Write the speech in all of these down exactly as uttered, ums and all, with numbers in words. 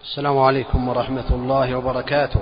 السلام عليكم ورحمة الله وبركاته.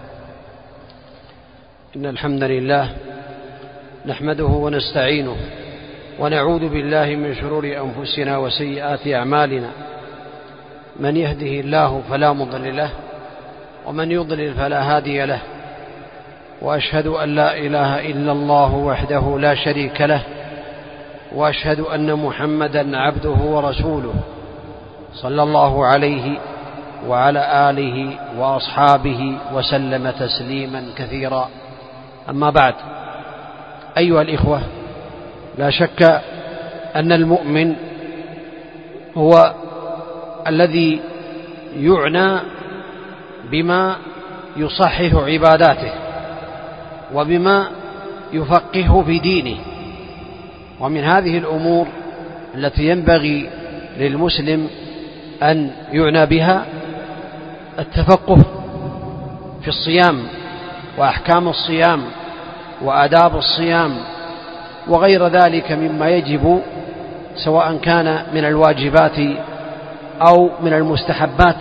إن الحمد لله نحمده ونستعينه ونعوذ بالله من شرور أنفسنا وسيئات أعمالنا، من يهده الله فلا مضل له ومن يضلل فلا هادي له، وأشهد أن لا إله إلا الله وحده لا شريك له، وأشهد أن محمدا عبده ورسوله صلى الله عليه وعلى آله وأصحابه وسلم تسليما كثيرا. أما بعد، أيها الإخوة، لا شك أن المؤمن هو الذي يعنى بما يصحح عباداته وبما يفقهه في دينه، ومن هذه الأمور التي ينبغي للمسلم أن يعنى بها التفقه في الصيام وأحكام الصيام وآداب الصيام وغير ذلك مما يجب، سواء كان من الواجبات أو من المستحبات.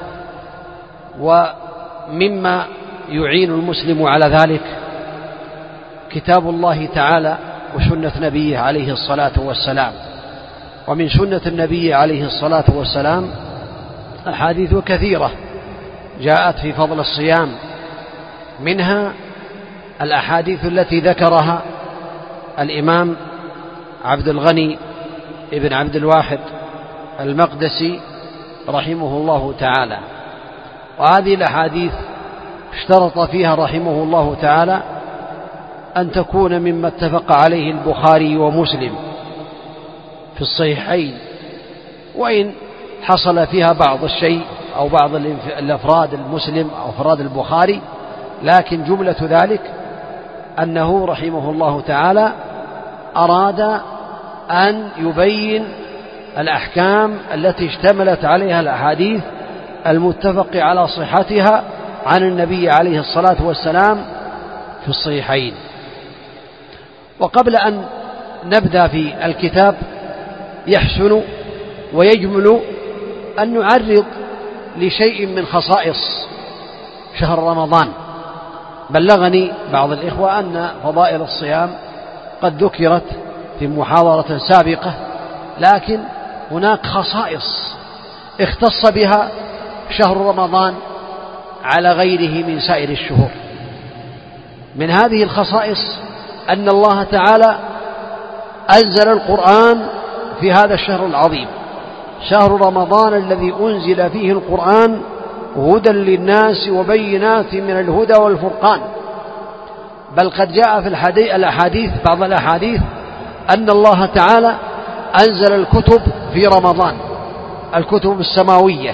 ومما يعين المسلم على ذلك كتاب الله تعالى وسنة نبيه عليه الصلاة والسلام. ومن سنة النبي عليه الصلاة والسلام أحاديث كثيرة جاءت في فضل الصيام، منها الأحاديث التي ذكرها الإمام عبد الغني ابن عبد الواحد المقدسي رحمه الله تعالى. وهذه الأحاديث اشترط فيها رحمه الله تعالى أن تكون مما اتفق عليه البخاري ومسلم في الصحيحين، وإن حصل فيها بعض الشيء أو بعض الأفراد المسلم أو أفراد البخاري، لكن جملة ذلك أنه رحمه الله تعالى أراد أن يبين الأحكام التي اشتملت عليها الأحاديث المتفق على صحتها عن النبي عليه الصلاة والسلام في الصحيحين. وقبل أن نبدأ في الكتاب يحسن ويجمل أن نعرض لشيء من خصائص شهر رمضان. بلغني بعض الإخوة أن فضائل الصيام قد ذكرت في محاضرة سابقة، لكن هناك خصائص اختص بها شهر رمضان على غيره من سائر الشهور. من هذه الخصائص أن الله تعالى أنزل القرآن في هذا الشهر العظيم، شهر رمضان الذي أنزل فيه القرآن هدى للناس وبينات من الهدى والفرقان. بل قد جاء في الأحاديث بعض الأحاديث أن الله تعالى أنزل الكتب في رمضان، الكتب السماوية.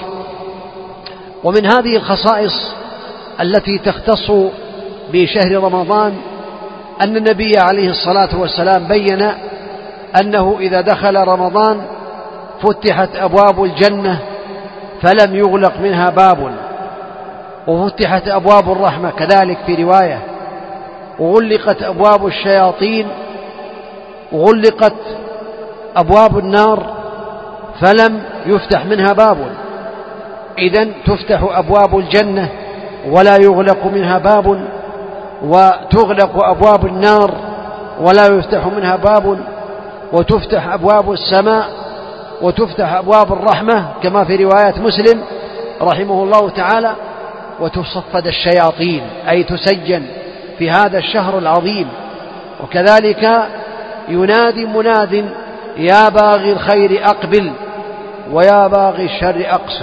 ومن هذه الخصائص التي تختص بشهر رمضان أن النبي عليه الصلاة والسلام بين أنه إذا دخل رمضان فتحت أبواب الجنة فلم يغلق منها باب، وفتحت أبواب الرحمة كذلك في رواية، وغلقت أبواب الشياطين، وغلقت أبواب النار فلم يفتح منها باب. إذن تفتح أبواب الجنة ولا يغلق منها باب، وتغلق أبواب النار ولا يفتح منها باب، وتفتح أبواب السماء وتفتح أبواب الرحمة كما في رواية مسلم رحمه الله تعالى، وتصفد الشياطين أي تسجن في هذا الشهر العظيم. وكذلك ينادي مناد يا باغي الخير أقبل ويا باغي الشر أقصر.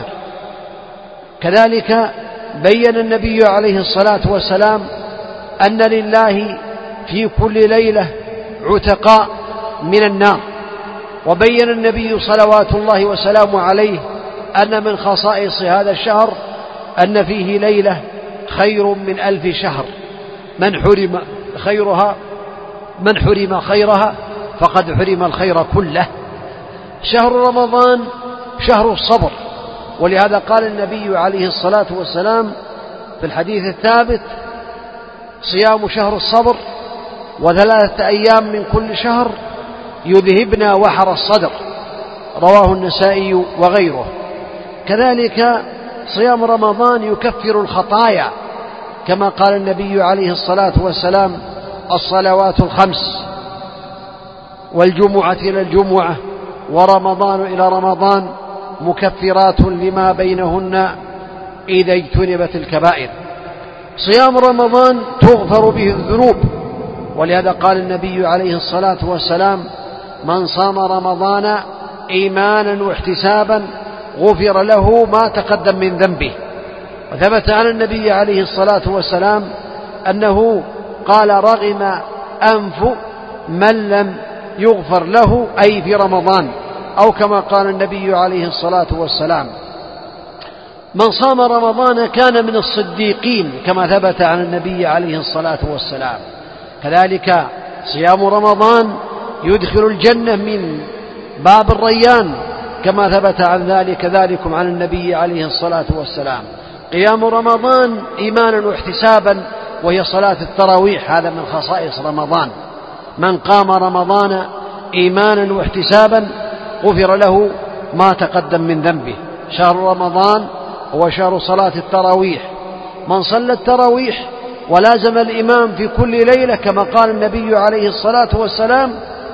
كذلك بين النبي عليه الصلاة والسلام أن لله في كل ليلة عتقاء من النار. وبين النبي صلوات الله وسلامه عليه أن من خصائص هذا الشهر أن فيه ليلة خير من ألف شهر، من حرم خيرها من حرم خيرها فقد حرم الخير كله. شهر رمضان شهر الصبر، ولهذا قال النبي عليه الصلاة والسلام في الحديث الثابت: صيام شهر الصبر وثلاثة أيام من كل شهر يذهبنا وحر الصدر، رواه النسائي وغيره. كذلك صيام رمضان يكفر الخطايا، كما قال النبي عليه الصلاة والسلام: الصلوات الخمس والجمعة إلى الجمعة ورمضان إلى رمضان مكفرات لما بينهن إذا اجتنبت الكبائر. صيام رمضان تغفر به الذنوب، ولهذا قال النبي عليه الصلاة والسلام: من صام رمضان إيمانا واحتسابا غفر له ما تقدم من ذنبه. وثبت عن النبي عليه الصلاة والسلام أنه قال: رغم أنف من لم يغفر له، أي في رمضان، أو كما قال النبي عليه الصلاة والسلام: من صام رمضان كان من الصديقين، كما ثبت عن النبي عليه الصلاة والسلام. كذلك صيام رمضان يدخل الجنة من باب الريان، كما ثبت عن ذلك ذلكم عن النبي عليه الصلاة والسلام. قيام رمضان إيمانا واحتسابا، وهي صلاة التراويح، هذا من خصائص رمضان. من قام رمضان إيمانا واحتسابا غفر له ما تقدم من ذنبه. شهر رمضان هو شهر صلاة التراويح. من صلى التراويح ولازم الإمام في كل ليلة، كما قال النبي عليه الصلاة والسلام: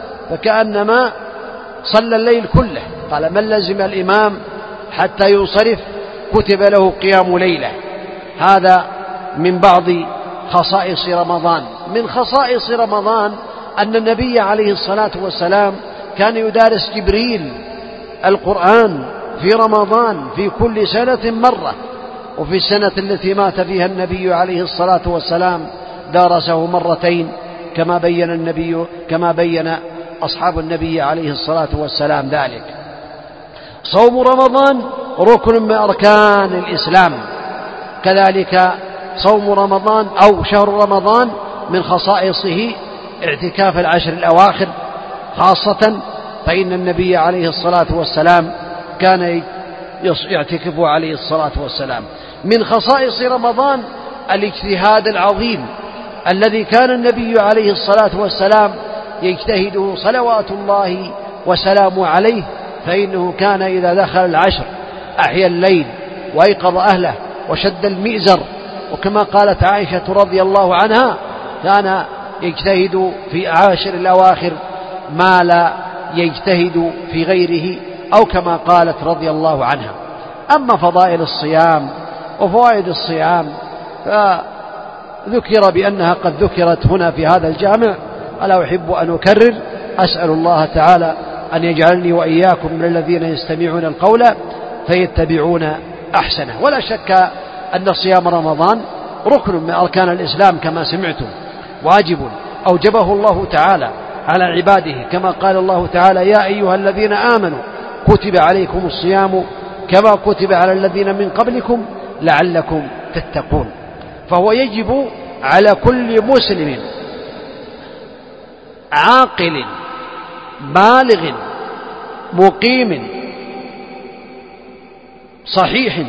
فكأنما صلى الليل كله. قال: من لزم الإمام حتى ينصرف كتب له قيام ليلة. هذا من بعض خصائص رمضان. من خصائص رمضان أن النبي عليه الصلاة والسلام كان يدارس جبريل القرآن في رمضان في كل سنة مرة، وفي السنة التي مات فيها النبي عليه الصلاة والسلام دارسه مرتين، كما بين النبي كما بين أصحاب النبي عليه الصلاة والسلام ذلك. صوم رمضان ركن من أركان الإسلام. كذلك صوم رمضان أو شهر رمضان من خصائصه اعتكاف العشر الأواخر خاصة، فإن النبي عليه الصلاة والسلام كان يعتكف عليه الصلاة والسلام. من خصائص رمضان الاجتهاد العظيم الذي كان النبي عليه الصلاة والسلام يجتهده صلوات الله وسلامه عليه، فإنه كان إذا دخل العشر أحيا الليل وأيقظ أهله وشد المئزر، وكما قالت عائشة رضي الله عنها: كان يجتهد في عاشر الأواخر ما لا يجتهد في غيره، أو كما قالت رضي الله عنها. أما فضائل الصيام وفوائد الصيام فذكر بأنها قد ذكرت هنا في هذا الجامع، ألا أحب أن أكرر. أسأل الله تعالى أن يجعلني وإياكم من الذين يستمعون القول فيتبعون أحسنه. ولا شك أن صيام رمضان ركن من أركان الإسلام كما سمعتم، واجب أوجبه الله تعالى على عباده، كما قال الله تعالى: يا أيها الذين آمنوا كتب عليكم الصيام كما كتب على الذين من قبلكم لعلكم تتقون. فهو يجب على كل مسلم عاقل بالغ مقيم صحيح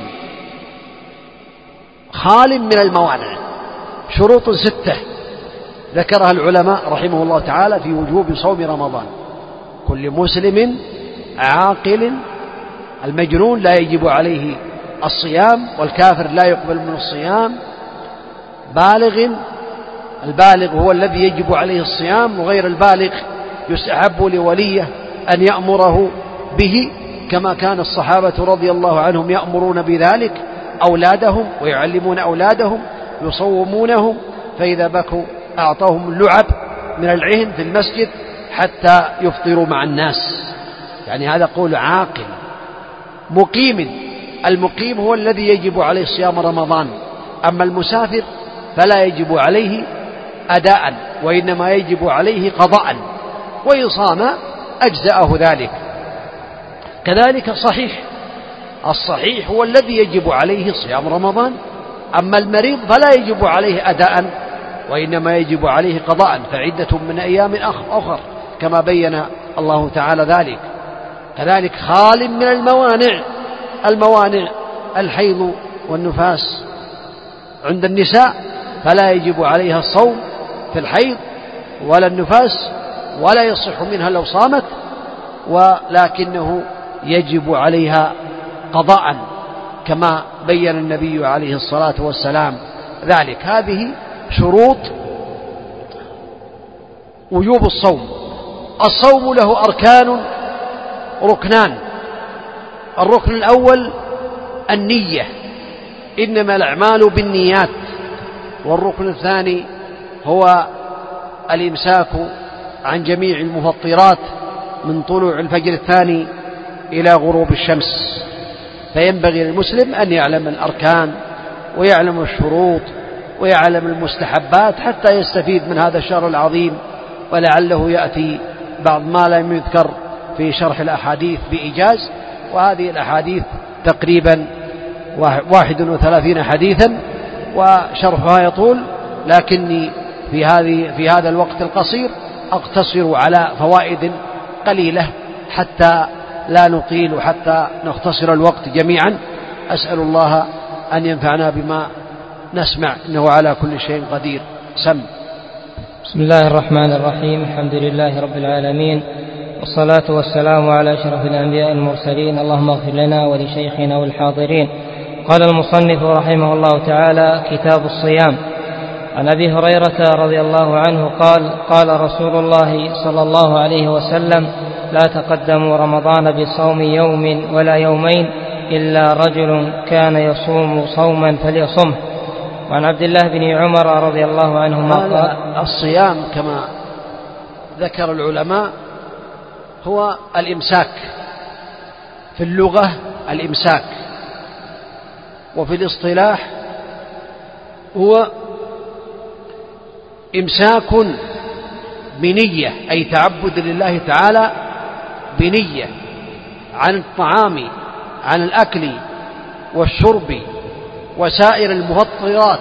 خال من الموانع. شروط ستة ذكرها العلماء رحمه الله تعالى في وجوب صوم رمضان. كل مسلم عاقل، المجنون لا يجب عليه الصيام، والكافر لا يقبل من الصيام. بالغ، البالغ هو الذي يجب عليه الصيام، وغير البالغ يستحب لوليه أن يأمره به، كما كان الصحابة رضي الله عنهم يأمرون بذلك أولادهم ويعلمون أولادهم، يصومونهم، فإذا بكوا أعطاهم اللعب من العهن في المسجد حتى يفطروا مع الناس. يعني هذا قول عاقل مقيم. المقيم هو الذي يجب عليه صيام رمضان. أما المسافر فلا يجب عليه أداء، وإنما يجب عليه قضاء، وإن صام أجزأه ذلك. كذلك صحيح، الصحيح هو الذي يجب عليه صيام رمضان. أما المريض فلا يجب عليه أداء، وإنما يجب عليه قضاء، فعدة من أيام أخر كما بين الله تعالى ذلك. كذلك خال من الموانع. الموانع الحيض والنفاس عند النساء، فلا يجب عليها الصوم في الحيض ولا النفاس، ولا يصح منها لو صامت، ولكنه يجب عليها قضاء كما بين النبي عليه الصلاة والسلام ذلك. هذه شروط وجوب الصوم. الصوم له أركان، ركنان. الركن الأول النية، إنما الأعمال بالنيات. والركن الثاني هو الإمساك عن جميع المفطرات من طلوع الفجر الثاني إلى غروب الشمس. فينبغي للمسلم أن يعلم الأركان ويعلم الشروط ويعلم المستحبات حتى يستفيد من هذا الشهر العظيم، ولعله يأتي بعض ما لم يذكر في شرح الأحاديث بإيجاز. وهذه الأحاديث تقريبا واحد وثلاثين حديثا وشرحها يطول، لكني في هذه في هذا الوقت القصير أقتصر على فوائد قليلة حتى لا نطيل وحتى نختصر الوقت جميعا. أسأل الله أن ينفعنا بما نسمع، إنه على كل شيء قدير. سم. بسم الله الرحمن الرحيم. الحمد لله رب العالمين، والصلاة والسلام على أشرف الأنبياء المرسلين. اللهم اغفر لنا ولشيخنا والحاضرين. قال المصنف رحمه الله تعالى: كتاب الصيام. عن أبي هريرة رضي الله عنه قال: قال رسول الله صلى الله عليه وسلم: لا تقدموا رمضان بصوم يوم ولا يومين إلا رجل كان يصوم صوما فليصمه. وعن عبد الله بن عمر رضي الله عنهما قال: الصيام كما ذكر العلماء هو الإمساك، في اللغة الإمساك، وفي الاصطلاح هو إمساك بنية، أي تعبد لله تعالى بنية عن الطعام، عن الأكل والشرب وسائر المفطرات،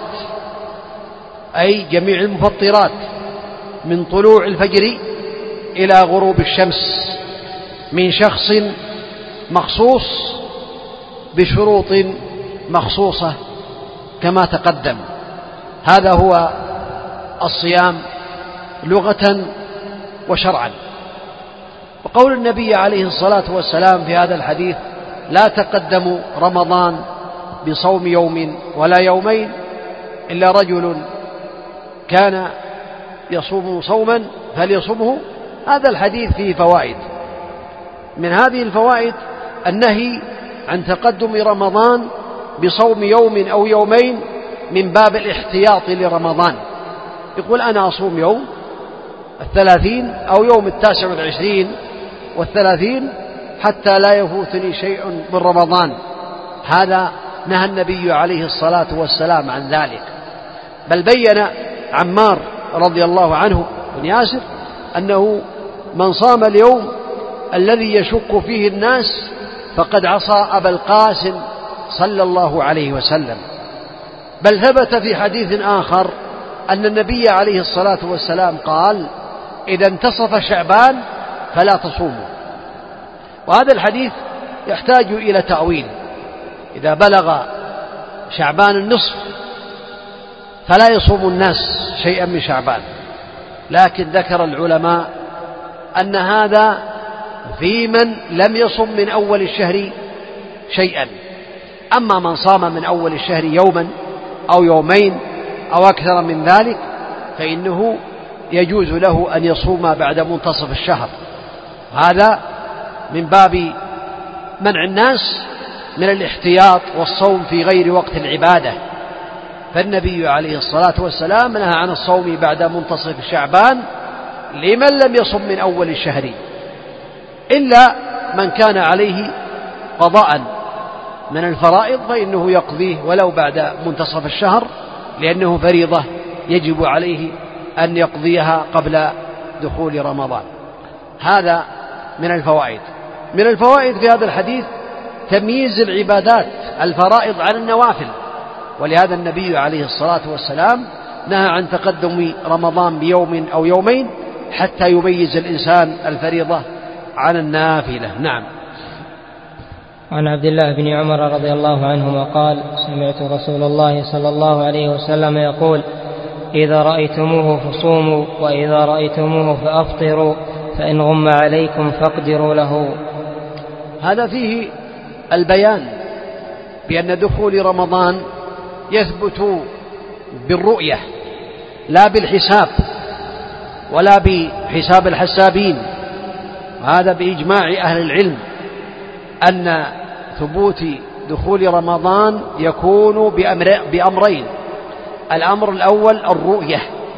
أي جميع المفطرات من طلوع الفجر إلى غروب الشمس، من شخص مخصوص بشروط مخصوصة كما تقدم. هذا هو الصيام لغة وشرعا. وقول النبي عليه الصلاة والسلام في هذا الحديث: لا تقدموا رمضان بصوم يوم ولا يومين إلا رجل كان يصوم صوما فليصمه. هذا الحديث فيه فوائد. من هذه الفوائد النهي عن تقدم رمضان بصوم يوم أو يومين من باب الاحتياط لرمضان. يقول: أنا أصوم يوم الثلاثين أو يوم التاسع والعشرين والثلاثين حتى لا يفوتني شيء من رمضان. هذا نهى النبي عليه الصلاة والسلام عن ذلك. بل بين عمار رضي الله عنه بن ياسر أنه من صام اليوم الذي يشك فيه الناس فقد عصى أبا القاسم صلى الله عليه وسلم. بل ثبت في حديث آخر أن النبي عليه الصلاة والسلام قال: إذا انتصف شعبان فلا تصوموا. وهذا الحديث يحتاج إلى تأويل. إذا بلغ شعبان النصف فلا يصوم الناس شيئا من شعبان، لكن ذكر العلماء أن هذا في من لم يصم من أول الشهر شيئا. أما من صام من أول الشهر يوما أو يومين أو أكثر من ذلك فإنه يجوز له أن يصوم بعد منتصف الشهر. هذا من باب منع الناس من الاحتياط والصوم في غير وقت العبادة. فالنبي عليه الصلاة والسلام نهى عن الصوم بعد منتصف شعبان لمن لم يصم من أول الشهر، إلا من كان عليه قضاء من الفرائض فإنه يقضيه ولو بعد منتصف الشهر، لأنه فريضة يجب عليه أن يقضيها قبل دخول رمضان. هذا من الفوائد. من الفوائد في هذا الحديث تمييز العبادات الفرائض عن النوافل، ولهذا النبي عليه الصلاة والسلام نهى عن تقدم رمضان بيوم أو يومين حتى يميز الإنسان الفريضة عن النافلة. نعم. عن عبد الله بن عمر رضي الله عنهما قال: سمعت رسول الله صلى الله عليه وسلم يقول: إذا رأيتموه فصوموا، وإذا رأيتموه فأفطروا، فإن غم عليكم فاقدروا له. هذا فيه البيان بأن دخول رمضان يثبت بالرؤية لا بالحساب ولا بحساب الحسابين، وهذا بإجماع أهل العلم أن ثبوت دخول رمضان يكون بأمرين: الأمر الأول الرؤية،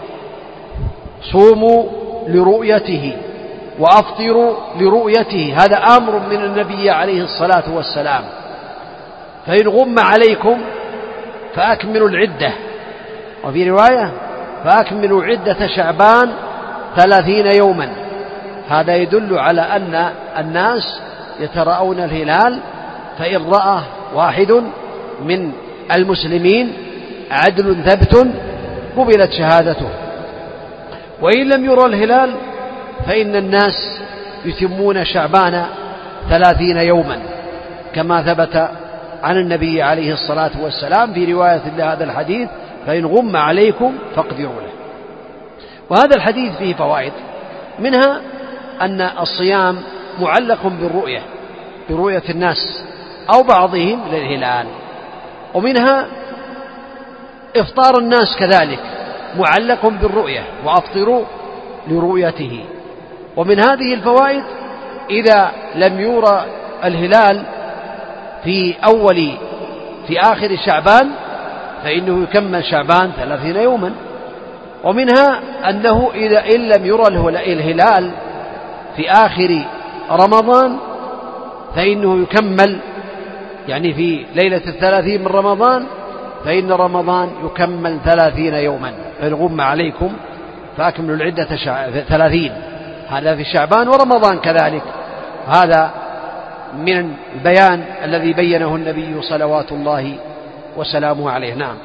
صوموا لرؤيته وأفطروا لرؤيته، هذا أمر من النبي عليه الصلاة والسلام. فإن غم عليكم فأكملوا العدة، وفي رواية فأكملوا عدة شعبان ثلاثين يوما. هذا يدل على أن الناس يتراءون الهلال، فإن رأى واحد من المسلمين عدل ثبت قبلت شهادته، وإن لم يرى الهلال فإن الناس يتمون شعبان ثلاثين يوما كما ثبت عن النبي عليه الصلاة والسلام في رواية لهذا الحديث: فإن غم عليكم فاقدروا له. وهذا الحديث فيه فوائد، منها أن الصيام معلق بالرؤية، برؤية الناس أو بعضهم للهلال، ومنها إفطار الناس كذلك معلق بالرؤية وأفطروا لرؤيته. ومن هذه الفوائد إذا لم يرى الهلال في أول في آخر شعبان فإنه يكمل شعبان ثلاثين يوما. ومنها أنه إذا إن لم يرى الهلال في آخر رمضان فإنه يكمل، يعني في ليلة الثلاثين من رمضان فإن رمضان يكمل ثلاثين يوما. فإن غم عليكم فأكملوا العدة ثلاثين، هذا في شعبان ورمضان كذلك. هذا من البيان الذي بينه النبي صلوات الله وسلامه عليه. نعم.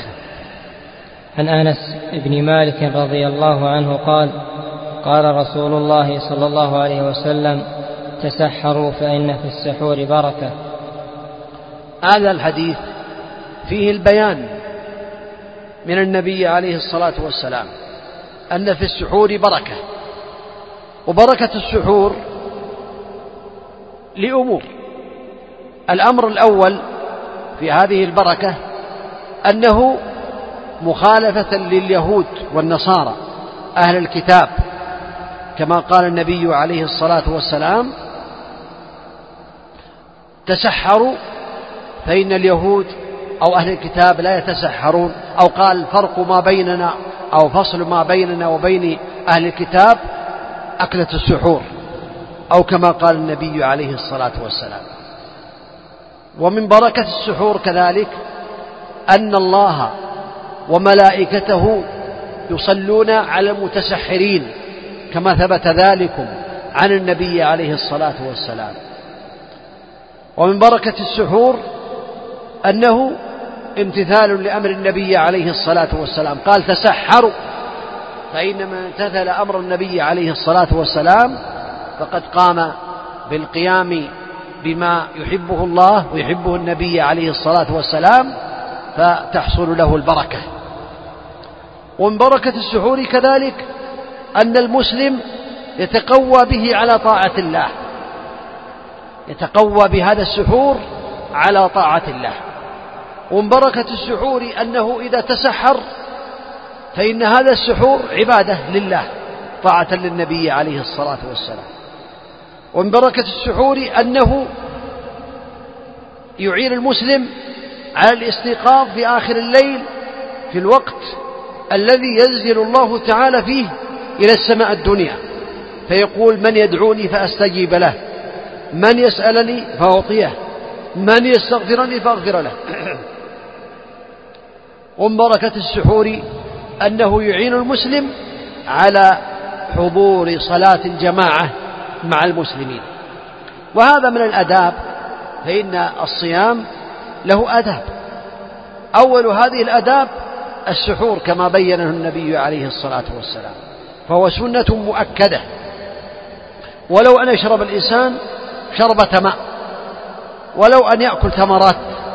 عن أنس بن مالك رضي الله عنه قال: قال رسول الله صلى الله عليه وسلم: تسحروا فإن في السحور بركة. هذا الحديث فيه البيان من النبي عليه الصلاة والسلام أن في السحور بركة، وبركة السحور لأمور. الأمر الأول في هذه البركة أنه مخالفة لليهود والنصارى أهل الكتاب، كما قال النبي عليه الصلاة والسلام: تسحروا فإن اليهود أو أهل الكتاب لا يتسحرون، أو قال فرق ما بيننا أو فصل ما بيننا وبين أهل الكتاب أكلة السحور، أو كما قال النبي عليه الصلاة والسلام. ومن بركة السحور كذلك أن الله وملائكته يصلون على المتسحرين، كما ثبت ذلك عن النبي عليه الصلاة والسلام. ومن بركة السحور أنه امتثال لأمر النبي عليه الصلاة والسلام، قال: تسحروا، فإنما امتثل أمر النبي عليه الصلاة والسلام فقد قام بالقيام بما يحبه الله ويحبه النبي عليه الصلاة والسلام، فتحصل له البركة. ومن بركة السحور كذلك أن المسلم يتقوى به على طاعة الله، يتقوى بهذا السحور على طاعة الله. ومن بركة السحور أنه إذا تسحر فإن هذا السحور عبادة لله طاعة للنبي عليه الصلاة والسلام. ومن بركة السحور أنه يعين المسلم على الاستيقاظ في آخر الليل في الوقت الذي ينزل الله تعالى فيه إلى السماء الدنيا، فيقول: من يدعوني فأستجيب له، من يسألني فأعطيه، من يستغفرني فأغفر له. ومن بركة السحور أنه يعين المسلم على حضور صلاة الجماعة مع المسلمين. وهذا من الآداب، فإن الصيام له آداب. أول هذه الآداب السحور كما بينه النبي عليه الصلاة والسلام، فهو سنة مؤكدة، ولو أن يشرب الإنسان شربة ماء، ولو أن يأكل تمرات.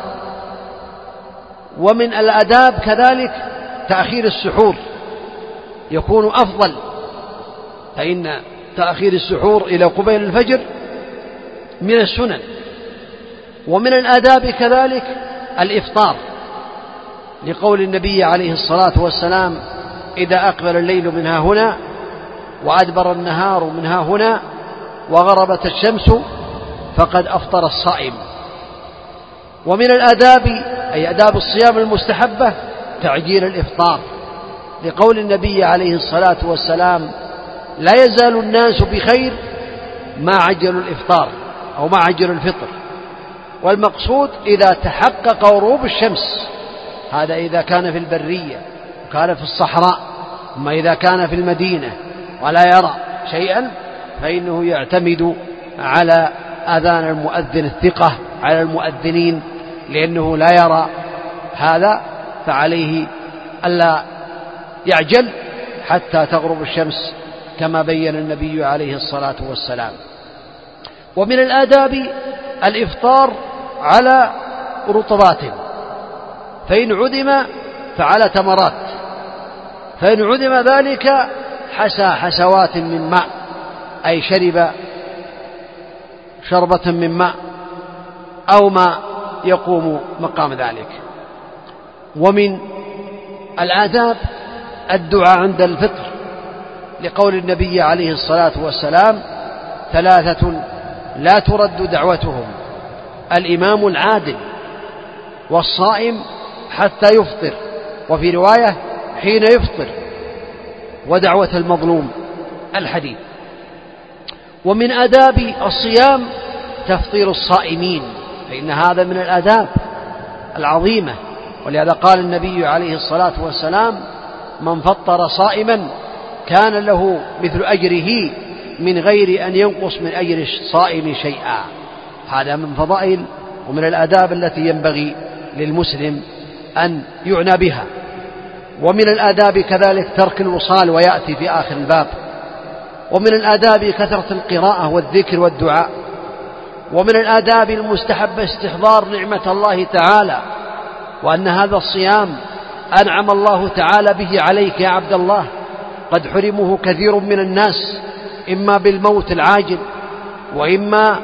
ومن الآداب كذلك تأخير السحور يكون أفضل، فإن تأخير السحور إلى قبيل الفجر من السنن، ومن الآداب كذلك الإفطار، لقول النبي عليه الصلاة والسلام: إذا أقبل الليل من ها هنا وأدبر النهار من ها هنا وغربت الشمس فقد أفطر الصائم. ومن الآداب أي آداب الصيام المستحبة تعجيل الإفطار، لقول النبي عليه الصلاة والسلام: لا يزال الناس بخير ما عجلوا الإفطار أو ما عجلوا الفطر. والمقصود إذا تحقق غروب الشمس، هذا إذا كان في البرية وكان في الصحراء. أما إذا كان في المدينة ولا يرى شيئا فإنه يعتمد على أذان المؤذن الثقة على المؤذنين، لأنه لا يرى هذا، فعليه ألا يعجل حتى تغرب الشمس كما بين النبي عليه الصلاة والسلام. ومن الآداب الإفطار على رطبات، فإن عدم فعلى تمرات، فإن عدم ذلك حسى حسوات من ماء، أي شرب شربة من ماء أو ما يقوم مقام ذلك. ومن الآداب الدعاء عند الفطر، لقول النبي عليه الصلاة والسلام: ثلاثة لا ترد دعوتهم: الإمام العادل، والصائم حتى يفطر، وفي رواية حين يفطر، ودعوة المظلوم. الحديث. ومن آداب الصيام تفطير الصائمين، فإن هذا من الآداب العظيمة، ولهذا قال النبي عليه الصلاة والسلام: من فطر صائما كان له مثل أجره من غير أن ينقص من أجر الصائم شيئا. هذا من فضائل ومن الآداب التي ينبغي للمسلم أن يعنى بها. ومن الآداب كذلك ترك الوصال، ويأتي في آخر الباب. ومن الآداب كثرة القراءة والذكر والدعاء. ومن الآداب المستحبة استحضار نعمة الله تعالى، وأن هذا الصيام أنعم الله تعالى به عليك يا عبد الله، قد حرمه كثير من الناس، إما بالموت العاجل، وإما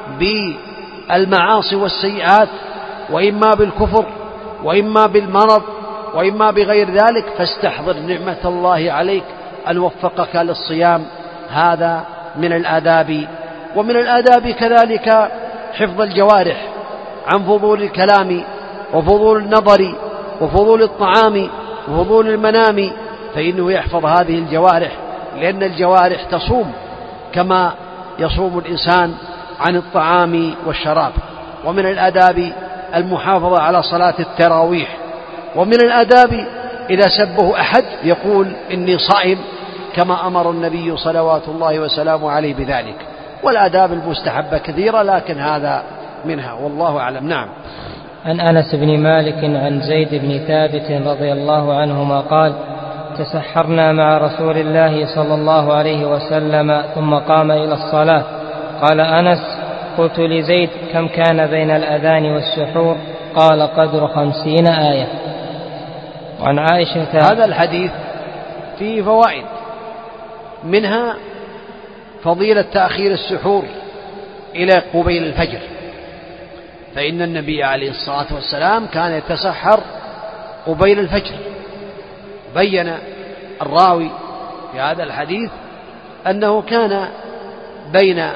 بالمعاصي والسيئات، وإما بالكفر، وإما بالمرض، وإما بغير ذلك. فاستحضر نعمة الله عليك أن وفقك للصيام، هذا من الآداب. ومن الآداب كذلك حفظ الجوارح عن فضول الكلام وفضول النظر وفضول الطعام وفضول المنام، فإنه يحفظ هذه الجوارح، لأن الجوارح تصوم كما يصوم الإنسان عن الطعام والشراب. ومن الآداب المحافظة على صلاة التراويح. ومن الآداب إذا سبه أحد يقول: إني صائم، كما أمر النبي صلوات الله وسلامه عليه بذلك. والآداب المستحبة كثيرة، لكن هذا منها، والله أعلم. نعم. عن أنس بن مالك عن زيد بن ثابت رضي الله عنهما قال: تسحرنا مع رسول الله صلى الله عليه وسلم ثم قام إلى الصلاة. قال أنس: قلت لزيد: كم كان بين الأذان والسحور؟ قال: قدر خمسين آية. وعن عائشة. هذا الحديث فيه فوائد، منها فضيلة تأخير السحور إلى قبيل الفجر، فإن النبي عليه الصلاة والسلام كان يتسحر قبيل الفجر. بين الراوي في هذا الحديث أنه كان بين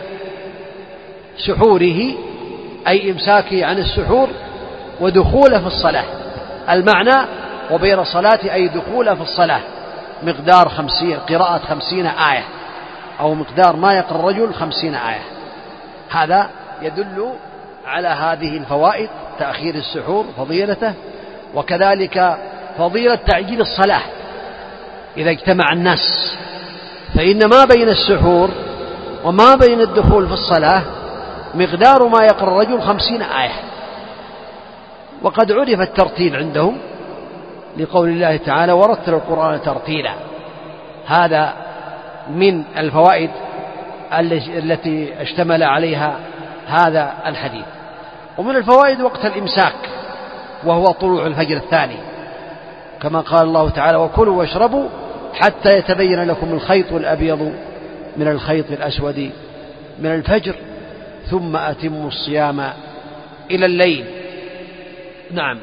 سحوره أي إمساكه عن السحور ودخوله في الصلاة، المعنى وبين الصلاة أي دخوله في الصلاة، مقدار خمسين قراءة خمسين آية، أو مقدار ما يقرأ الرجل خمسين آية. هذا يدل على هذه الفوائد: تأخير السحور فضيلته، وكذلك فضيلة تعجيل الصلاة إذا اجتمع الناس، فإن ما بين السحور وما بين الدخول في الصلاة مقدار ما يقرأ الرجل خمسين آية. وقد عرف الترتيل عندهم لقول الله تعالى: ورتل القرآن ترتيلا. هذا من الفوائد التي اشتمل عليها هذا الحديث. ومن الفوائد وقت الإمساك، وهو طلوع الفجر الثاني، كما قال الله تعالى: وكلوا واشربوا حتى يتبين لكم الخيط الأبيض من الخيط الأسود من الفجر ثم أتموا الصيام إلى الليل. نعم.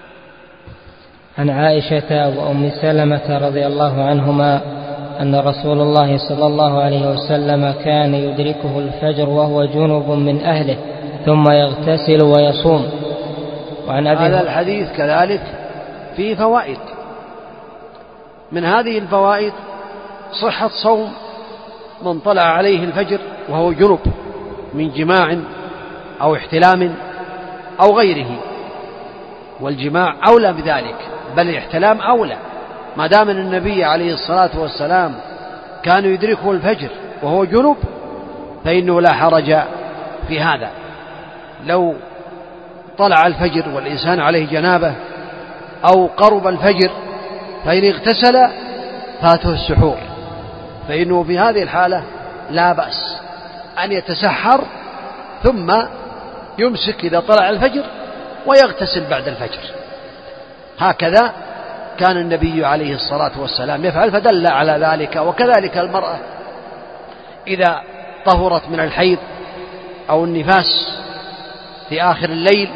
عن عائشة وأم سلمة رضي الله عنهما أن رسول الله صلى الله عليه وسلم كان يدركه الفجر وهو جنب من أهله ثم يغتسل ويصوم. وعن أبي هذا الحديث كذلك فيه فوائد. من هذه الفوائد صحة صوم من طلع عليه الفجر وهو جنب من جماع أو احتلام أو غيره، والجماع أولى بذلك، بل الاحتلام أولى، ما دام أن النبي عليه الصلاة والسلام كان يدركه الفجر وهو جنب فإنه لا حرج في هذا. لو طلع الفجر والإنسان عليه جنابة أو قرب الفجر فإن اغتسل فاته السحور، فإنه في هذه الحالة لا بأس أن يتسحر ثم يمسك إذا طلع الفجر ويغتسل بعد الفجر. هكذا كان النبي عليه الصلاة والسلام يفعل، فدل على ذلك. وكذلك المرأة إذا طهرت من الحيض أو النفاس في آخر الليل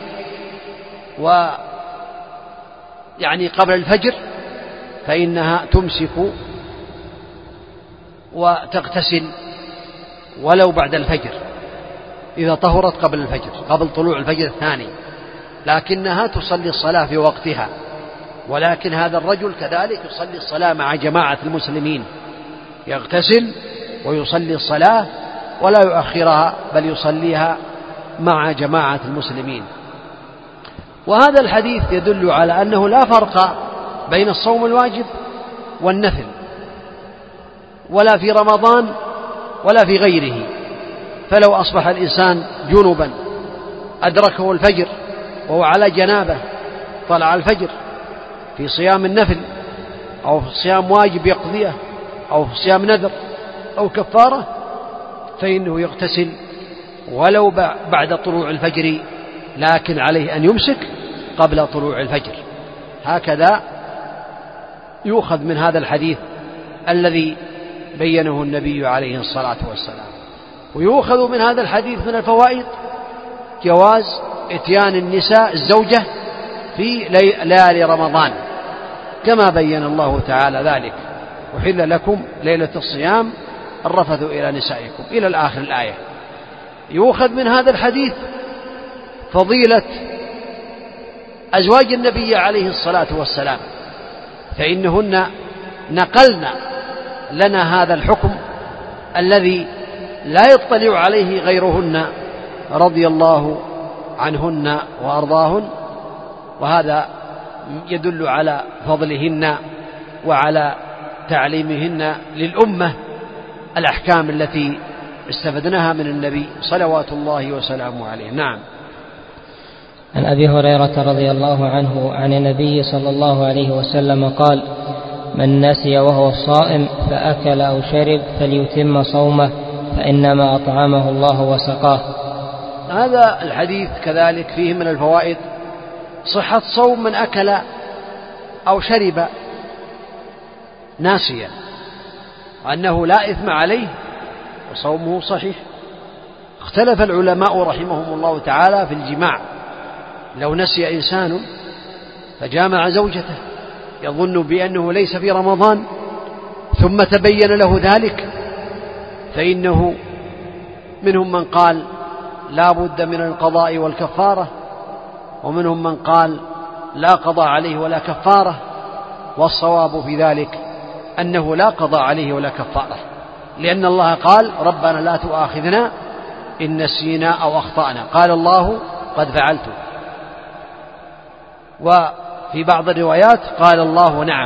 ويعني قبل الفجر فإنها تمسك وتغتسل ولو بعد الفجر إذا طهرت قبل الفجر، قبل طلوع الفجر الثاني، لكنها تصلي الصلاة في وقتها. ولكن هذا الرجل كذلك يصلي الصلاة مع جماعة المسلمين، يغتسل ويصلي الصلاة ولا يؤخرها بل يصليها مع جماعة المسلمين. وهذا الحديث يدل على أنه لا فرق بين الصوم الواجب والنفل، ولا في رمضان ولا في غيره. فلو أصبح الإنسان جنبا أدركه الفجر وهو على جنابه طلع الفجر في صيام النفل أو في صيام واجب يقضيه أو في صيام نذر أو كفارة فإنه يغتسل ولو بعد طلوع الفجر، لكن عليه أن يمسك قبل طلوع الفجر. هكذا يؤخذ من هذا الحديث الذي بينه النبي عليه الصلاة والسلام. ويؤخذ من هذا الحديث من الفوائد جواز إتيان النساء الزوجة في ليالي رمضان كما بين الله تعالى ذلك: وحل لكم ليلة الصيام الرفث إلى نسائكم إلى الآخر الآية. يؤخذ من هذا الحديث فضيلة أزواج النبي عليه الصلاة والسلام، فإنهن نقلن لنا هذا الحكم الذي لا يطلع عليه غيرهن رضي الله عنهن وأرضاهن. وهذا يدل على فضلهن وعلى تعليمهن للأمة الأحكام التي استفدناها من النبي صلوات الله وسلامه عليه. نعم. عن أبي هريرة رضي الله عنه عن النبي صلى الله عليه وسلم قال: من نسي وهو صائم فأكل أو شرب فليتم صومه فإنما أطعمه الله وسقاه. هذا الحديث كذلك فيه من الفوائد صحة صوم من أكل أو شرب ناسيا، وأنه لا إثم عليه وصومه صحيح. اختلف العلماء رحمهم الله تعالى في الجماع. لو نسي إنسان فجامع زوجته يظن بأنه ليس في رمضان ثم تبين له ذلك، فإنه منهم من قال لا بد من القضاء والكفارة، ومنهم من قال لا قضاء عليه ولا كفارة. والصواب في ذلك أنه لا قضاء عليه ولا كفارة، لأن الله قال: ربنا لا تؤاخذنا إن نسينا أو أخطأنا. قال الله: قد فعلت. وفي بعض الروايات قال الله: نعم.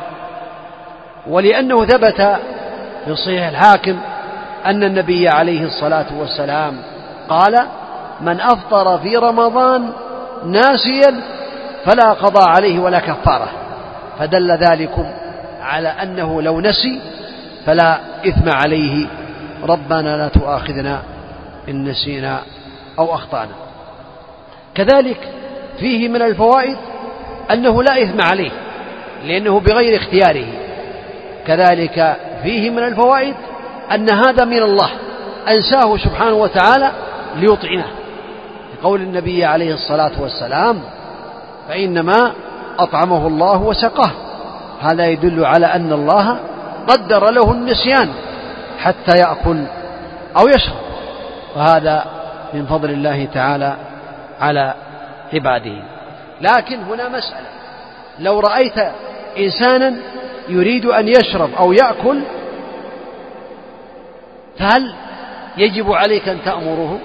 ولأنه ثبت في صحيح الحاكم أن النبي عليه الصلاة والسلام قال: من أفطر في رمضان ناسيا فلا قضاء عليه ولا كفارة. فدل ذلكم على أنه لو نسي فلا إثم عليه. ربنا لا تؤاخذنا إن نسينا أو أخطأنا. كذلك فيه من الفوائد أنه لا إثم عليه لأنه بغير اختياره. كذلك فيه من الفوائد أن هذا من الله أنساه سبحانه وتعالى ليطعمه، قول النبي عليه الصلاة والسلام فإنما أطعمه الله وسقاه. هذا يدل على أن الله قدر له النسيان حتى يأكل أو يشرب، وهذا من فضل الله تعالى على عباده. لكن هنا مسألة، لو رأيت إنسانا يريد أن يشرب أو يأكل فهل يجب عليك أن تأمره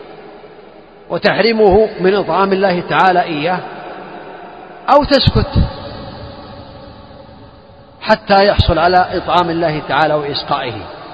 وتحرمه من إطعام الله تعالى إياه، أو تسكت حتى يحصل على إطعام الله تعالى وإسقائه؟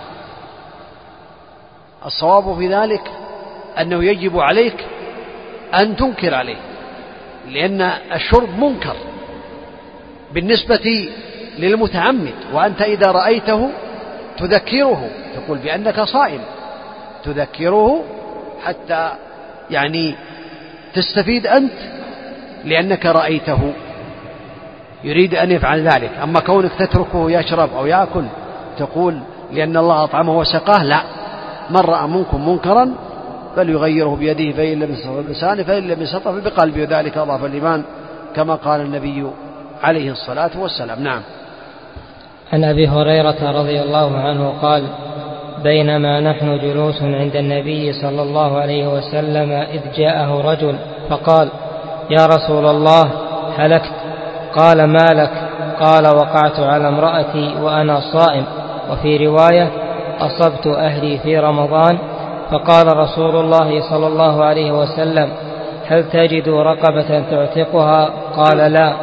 الصواب في ذلك أنه يجب عليك أن تنكر عليه، لأن الشرب منكر بالنسبة للمتعمد، وأنت إذا رأيته تذكره، تقول بأنك صائم، تذكره حتى يعني تستفيد أنت لأنك رأيته يريد أن يفعل ذلك. أما كونك تتركه يشرب أو يأكل تقول لأن الله أطعمه وسقاه، لا، من رأى منكم منكرا فليغيره بيده فإن لم يستطع بلسانه فإن لم يستطع بقلبه، وذلك أضعف الإيمان كما قال النبي عليه الصلاة والسلام. نعم. عن أبي هريرة رضي الله عنه قال: بينما نحن جلوس عند النبي صلى الله عليه وسلم إذ جاءه رجل فقال: يا رسول الله هلكت. قال: ما لك؟ قال: وقعت على امرأتي وأنا صائم. وفي رواية: أصبت أهلي في رمضان. فقال رسول الله صلى الله عليه وسلم: هل تجد رقبة تعتقها؟ قال: لا.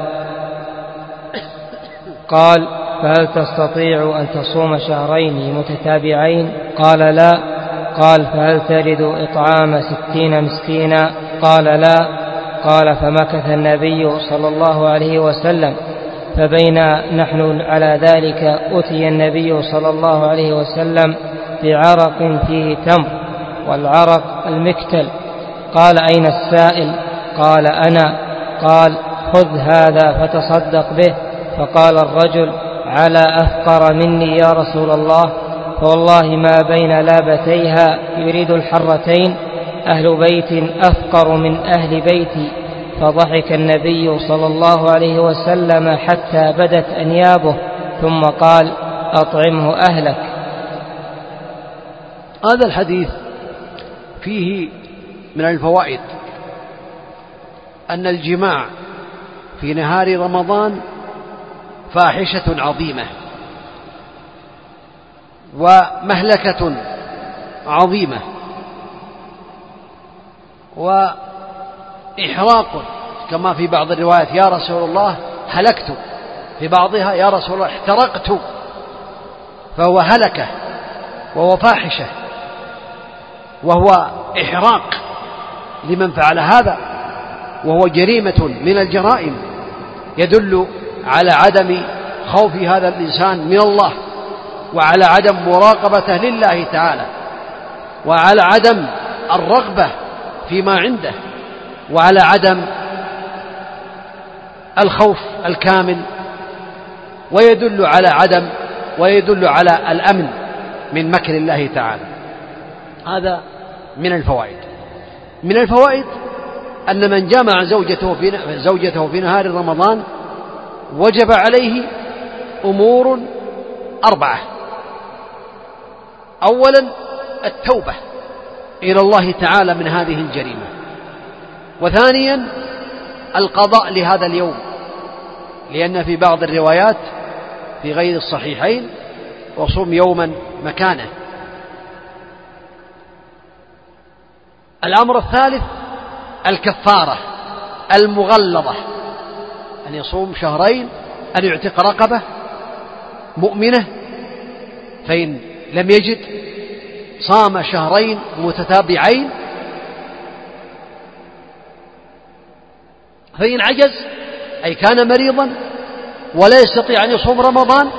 قال: فهل تستطيع أن تصوم شهرين متتابعين؟ قال: لا. قال: فهل تجد إطعام ستين مسكينا؟ قال: لا. قال: فمكث النبي صلى الله عليه وسلم، فبينا نحن على ذلك أتي النبي صلى الله عليه وسلم بعرق فيه تمر، والعرق المكتل. قال: أين السائل؟ قال: أنا. قال: خذ هذا فتصدق به. فقال الرجل: على أفقر مني يا رسول الله، فوالله ما بين لابتيها يريد الحرتين أهل بيت أفقر من أهل بيتي. فضحك النبي صلى الله عليه وسلم حتى بدت أنيابه، ثم قال: أطعمه أهلك. هذا الحديث فيه من الفوائد أن الجماع في نهار رمضان فاحشة عظيمة ومهلكة عظيمة وإحراق، كما في بعض الروايات: يا رسول الله هلكت، في بعضها: يا رسول الله احترقت. فهو هلكة وهو فاحشة وهو إحراق لمن فعل هذا، وهو جريمة من الجرائم يدل على عدم خوف هذا الإنسان من الله، وعلى عدم مراقبته لله تعالى، وعلى عدم الرغبة فيما عنده، وعلى عدم الخوف الكامل، ويدل على عدم ويدل على الأمن من مكر الله تعالى. هذا من الفوائد. من الفوائد أن من جمع زوجته في زوجته في نهار رمضان وجب عليه أمور أربعة: أولا التوبة إلى الله تعالى من هذه الجريمة، وثانيا القضاء لهذا اليوم، لأن في بعض الروايات في غير الصحيحين: وصوم يوما مكانه. الأمر الثالث الكفارة المغلظة، أن يصوم شهرين، أن يعتق رقبة مؤمنة، فإن لم يجد صام شهرين متتابعين، فإن عجز أي كان مريضا ولا يستطيع أن يصوم رمضان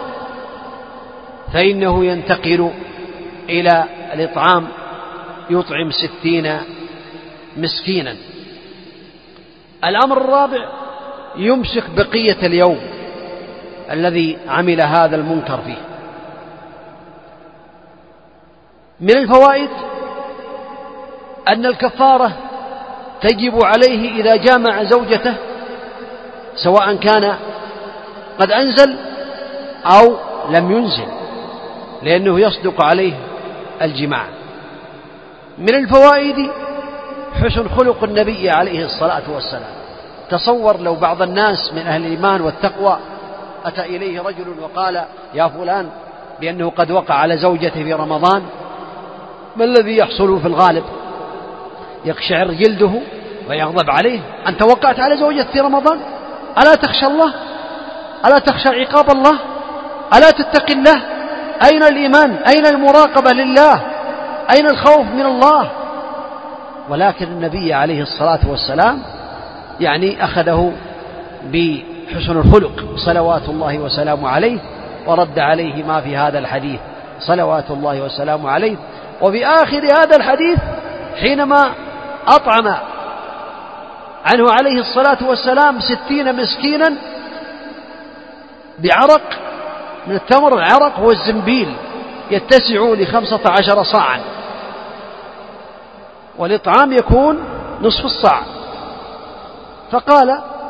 فإنه ينتقل إلى الإطعام، يطعم ستين مسكينا. الأمر الرابع يمسك بقية اليوم الذي عمل هذا المنكر فيه. من الفوائد أن الكفارة تجب عليه إذا جامع زوجته، سواء كان قد أنزل أو لم ينزل، لأنه يصدق عليه الجماع. من الفوائد حسن خلق النبي عليه الصلاة والسلام. تصور لو بعض الناس من أهل الإيمان والتقوى أتى إليه رجل وقال: يا فلان، بأنه قد وقع على زوجته في رمضان، ما الذي يحصل في الغالب؟ يقشعر جلده ويغضب عليه: أنت وقعت على زوجتك في رمضان؟ ألا تخشى الله؟ ألا تخشى عقاب الله؟ ألا تتقي الله؟ أين الإيمان؟ أين المراقبة لله؟ أين الخوف من الله؟ ولكن النبي عليه الصلاة والسلام يعني أخذه بحسن الخلق صلوات الله وسلامه عليه، ورد عليه ما في هذا الحديث صلوات الله وسلامه عليه. وفي آخر هذا الحديث حينما أطعم عنه عليه الصلاة والسلام ستين مسكينا بعرق من التمر. العرق هو الزنبيل، يتسع لخمسة عشر صاعا، والإطعام يكون نصف الصاع. فقال: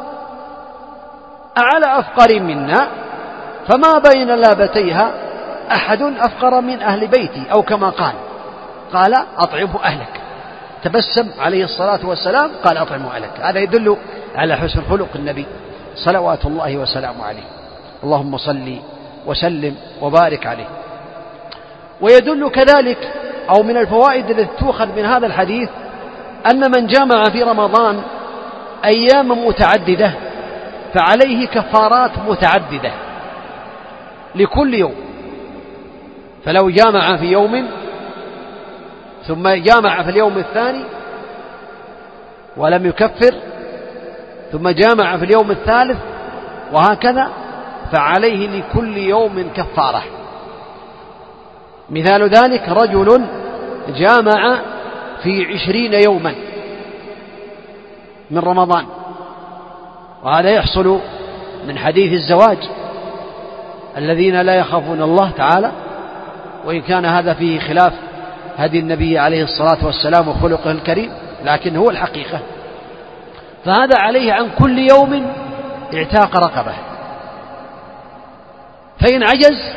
أعلى أفقر منا، فما بين لابتيها أحد أفقر من أهل بيتي، أو كما قال. قال: أطعمه أهلك. تبسم عليه الصلاة والسلام قال: أطعمه أهلك. هذا يدل على حسن خلق النبي صلوات الله وسلامه عليه. اللهم صل وسلم وبارك عليه. ويدل كذلك، أو من الفوائد التي تؤخذ من هذا الحديث، أن من جامع في رمضان أيام متعددة فعليه كفارات متعددة لكل يوم. فلو جامع في يوم ثم جامع في اليوم الثاني ولم يكفر، ثم جامع في اليوم الثالث، وهكذا، فعليه لكل يوم كفارة. مثال ذلك: رجل جامع في عشرين يوما من رمضان، وهذا يحصل من حديث الزواج: الذين لا يخافون الله تعالى. وإن كان هذا فيه خلاف هدي النبي عليه الصلاة والسلام وخلقه الكريم، لكن هو الحقيقة. فهذا عليه عن كل يوم اعتاق رقبة، فإن عجز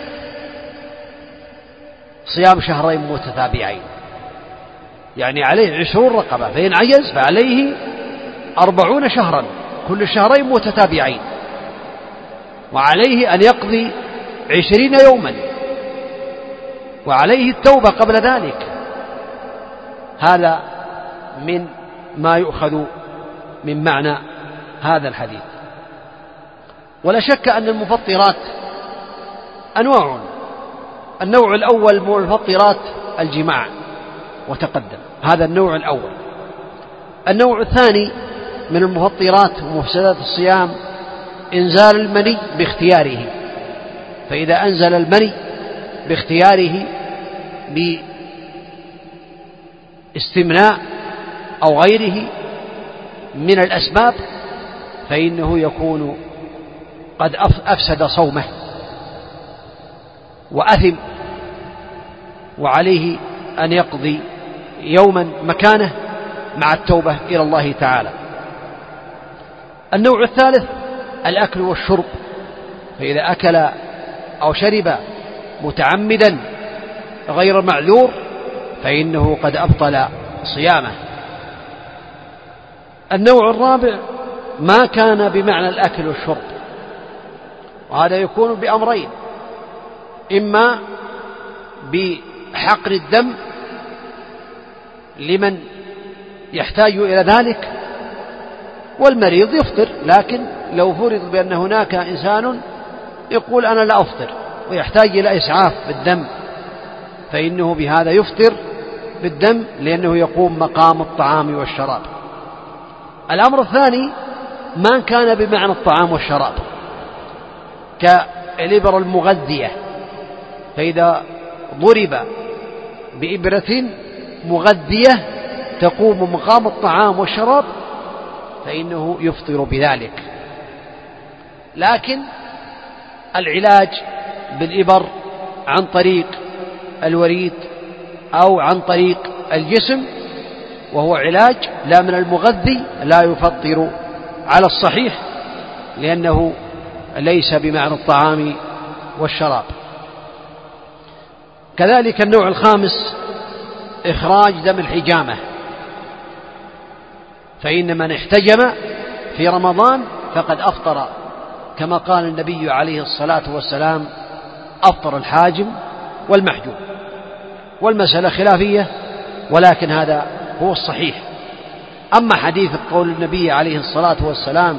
صيام شهرين متتابعين، يعني عليه عشرون رقبة، فإن عجز فعليه أربعون شهرا كل شهرين متتابعين، وعليه أن يقضي عشرين يوما، وعليه التوبة قبل ذلك. هذا من ما يؤخذ من معنى هذا الحديث. ولا شك أن المفطرات أنواع. النوع الأول من المفطرات الجماع، وتقدم هذا النوع الأول. النوع الثاني من المفطرات ومفسدات الصيام إنزال المني باختياره. فإذا أنزل المني باختياره باستمناء أو غيره من الأسباب فإنه يكون قد أفسد صومه وأثم، وعليه أن يقضي يوما مكانه مع التوبة إلى الله تعالى. النوع الثالث الأكل والشرب. فإذا أكل أو شرب متعمدا غير معذور فإنه قد أبطل صيامه. النوع الرابع ما كان بمعنى الأكل والشرب، وهذا يكون بأمرين: إما بحقن الدم لمن يحتاج إلى ذلك، والمريض يفطر. لكن لو فرض بأن هناك إنسان يقول أنا لا أفطر ويحتاج إلى إسعاف بالدم، فإنه بهذا يفطر بالدم، لأنه يقوم مقام الطعام والشراب. الأمر الثاني ما كان بمعنى الطعام والشراب، كالإبر المغذية، فإذا ضرب بإبرة مغذية تقوم مقام الطعام والشراب فإنه يفطر بذلك. لكن العلاج بالإبر عن طريق الوريد أو عن طريق الجسم وهو علاج لا من المغذي لا يفطر على الصحيح، لأنه ليس بمعنى الطعام والشراب. كذلك النوع الخامس إخراج دم الحجامة، فإن من احتجم في رمضان فقد أفطر، كما قال النبي عليه الصلاة والسلام: أفطر الحاجم والمحجوم. والمسألة خلافية، ولكن هذا هو الصحيح. أما حديث قول النبي عليه الصلاة والسلام،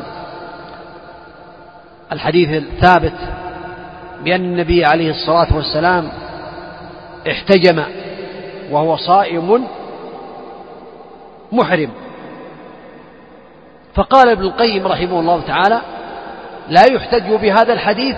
الحديث الثابت بأن النبي عليه الصلاة والسلام احتجم وهو صائم محرم، فقال ابن القيم رحمه الله تعالى: لا يحتج بهذا الحديث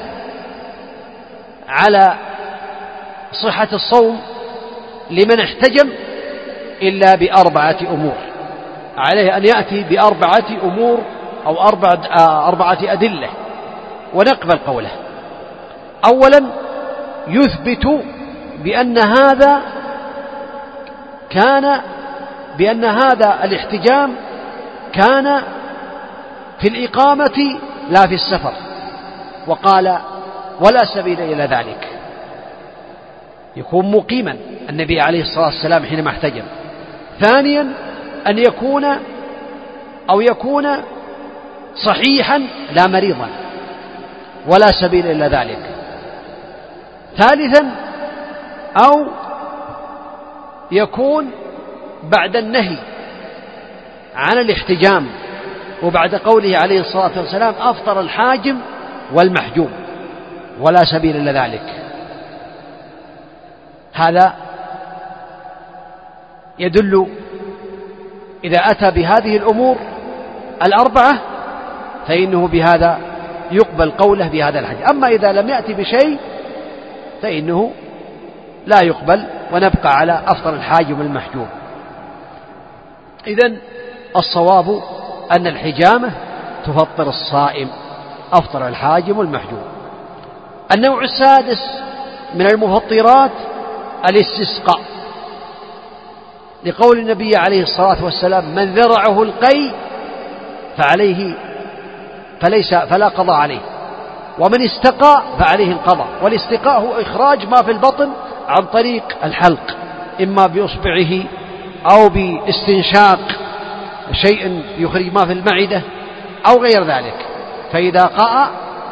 على صحة الصوم لمن احتجم إلا بأربعة أمور. عليه أن يأتي بأربعة أمور أو أربعة, أربعة أدلة ونقبل قوله. أولا، يثبت بأن هذا كان بأن هذا الاحتجام كان في الإقامة لا في السفر، وقال: ولا سبيل إلى ذلك. يكون مقيما النبي عليه الصلاة والسلام حينما احتجم. ثانيا، أن يكون أو يكون صحيحا لا مريضا، ولا سبيل إلى ذلك. ثالثا، أو يكون بعد النهي عن الاحتجام وبعد قوله عليه الصلاة والسلام: أفطر الحاجم والمحجوم، ولا سبيل إلى ذلك. هذا يدل إذا أتى بهذه الأمور الأربعة فإنه بهذا يقبل قوله بهذا الحديث. أما إذا لم يأتي بشيء فإنه لا يقبل، ونبقى على أفطر الحاجم والمحجوم. إذن الصواب أن الحجامة تفطر الصائم، أفطر الحاجم والمحجوم. النوع السادس من المفطرات الاستسقاء، لقول النبي عليه الصلاة والسلام: من ذرعه القي فعليه فليس فلا قضاء عليه، ومن استقى فعليه القضاء. والاستقاء هو إخراج ما في البطن عن طريق الحلق، إما بإصبعه أو باستنشاق شيء يخرج ما في المعدة أو غير ذلك. فإذا قاء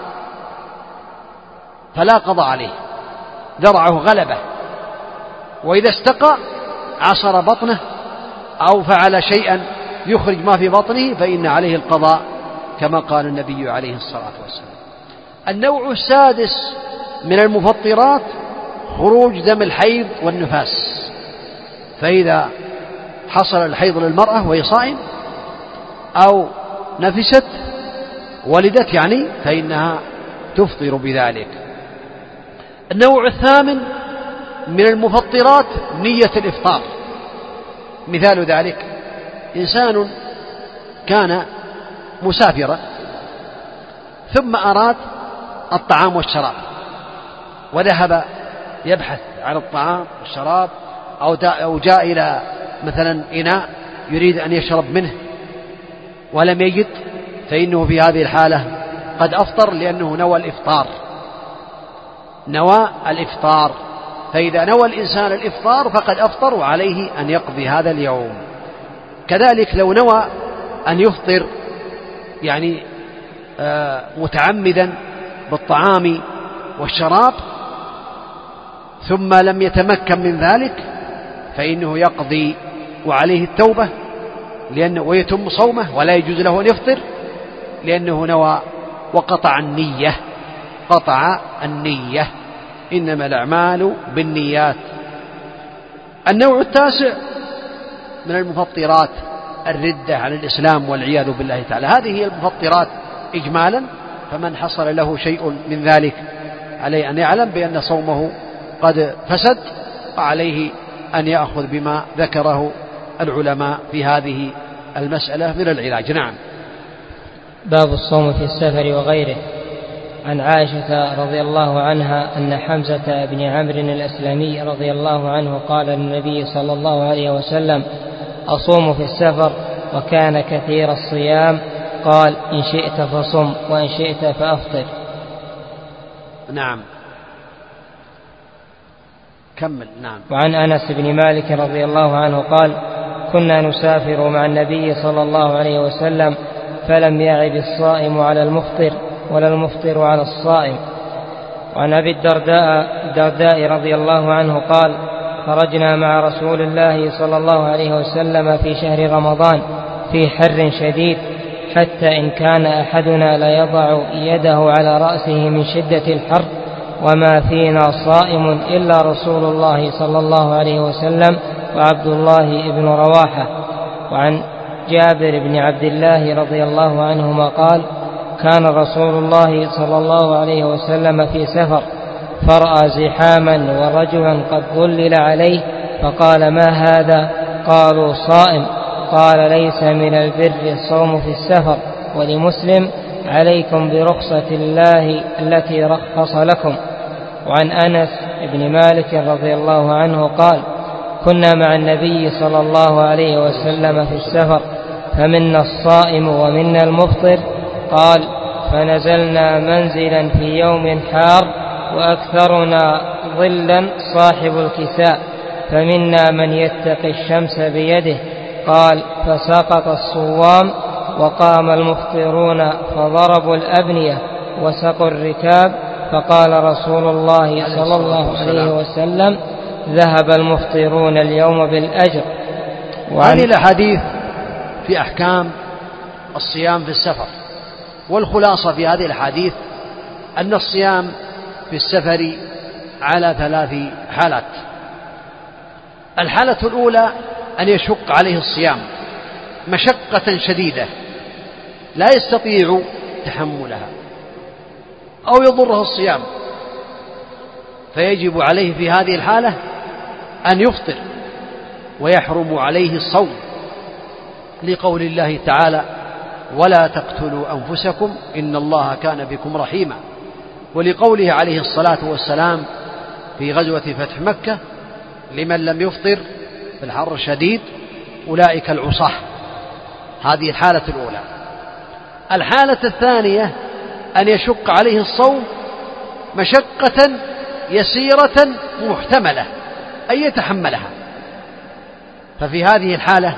فلا قضاء عليه، ذرعه غلبه. وإذا استقى عصر بطنه أو فعل شيئا يخرج ما في بطنه فإن عليه القضاء، كما قال النبي عليه الصلاة والسلام. النوع السادس من المفطرات خروج دم الحيض والنفاس، فإذا حصل الحيض للمرأة وهي صائم أو نفست ولدت يعني فإنها تفطر بذلك. النوع الثامن من المفطرات نية الإفطار. مثال ذلك: إنسان كان مسافرا ثم أراد الطعام والشراب، وذهب يبحث عن الطعام والشراب، أو جاء إلى مثلا إناء يريد أن يشرب منه ولم يجد، فإنه في هذه الحالة قد أفطر، لأنه نوى الإفطار نوى الإفطار فإذا نوى الإنسان الإفطار فقد أفطر، وعليه أن يقضي هذا اليوم. كذلك لو نوى أن يفطر يعني متعمدا بالطعام والشراب ثم لم يتمكن من ذلك فإنه يقضي وعليه التوبة، لأنه ويتم صومه، ولا يجوز له أن يفطر لأنه نوى وقطع النية قطع النية إنما الأعمال بالنيات. النوع التاسع من المفطرات الردة عن الإسلام والعياذ بالله تعالى. هذه هي المفطرات إجمالا، فمن حصل له شيء من ذلك عليه أن يعلم بأن صومه قد فسد، وعليه أن يأخذ بما ذكره العلماء في هذه المسألة من العلاج. نعم. باب الصوم في السفر وغيره. عن عائشة رضي الله عنها أن حمزة بن عمرو الأسلمي رضي الله عنه قال للنبي صلى الله عليه وسلم: أصوم في السفر وكان كثير الصيام. قال: إن شئت فصم وإن شئت فأفطر. نعم، كمل. نعم. وعن أنس بن مالك رضي الله عنه قال: كنا نسافر مع النبي صلى الله عليه وسلم فلم يعب الصائم على المفطر ولا المفطر على الصائم. وعن أبي الدرداء, الدرداء رضي الله عنه قال: خرجنا مع رسول الله صلى الله عليه وسلم في شهر رمضان في حر شديد، حتى إن كان أحدنا لا يضع يده على رأسه من شدة الحر، وما فينا صائم إلا رسول الله صلى الله عليه وسلم وعبد الله بن رواحة. وعن جابر بن عبد الله رضي الله عنهما قال: كان رسول الله صلى الله عليه وسلم في سفر فرأى زحاما ورجلا قد ظلل عليه فقال: ما هذا؟ قالوا: صائم. قال: ليس من البر الصوم في السفر. ولمسلم: عليكم برخصة الله التي رخص لكم. وعن أنس بن مالك رضي الله عنه قال: كنا مع النبي صلى الله عليه وسلم في السفر فمنا الصائم ومنا المفطر. قال: فنزلنا منزلا في يوم حار وأكثرنا ظلا صاحب الكساء، فمنا من يتقي الشمس بيده. قال: فسقط الصوام وقام المفطرون فضربوا الأبنية وسقوا الركاب، فقال رسول الله صلى الله عليه وسلم: ذهب المفطرون اليوم بالأجر. وهذه الأحاديث في أحكام الصيام في السفر، والخلاصة في هذه الأحاديث أن الصيام في السفر على ثلاث حالات. الحالة الأولى أن يشق عليه الصيام مشقة شديدة لا يستطيع تحملها أو يضره الصيام، فيجب عليه في هذه الحالة أن يفطر ويحرم عليه الصوم، لقول الله تعالى: ولا تقتلوا أنفسكم إن الله كان بكم رحيما، ولقوله عليه الصلاة والسلام في غزوة فتح مكة: لمن لم يفطر في الحر الشديد أولئك العصاة. هذه الحالة الأولى. الحالة الثانية أن يشق عليه الصوم مشقة يسيرة محتملة أن يتحملها، ففي هذه الحالة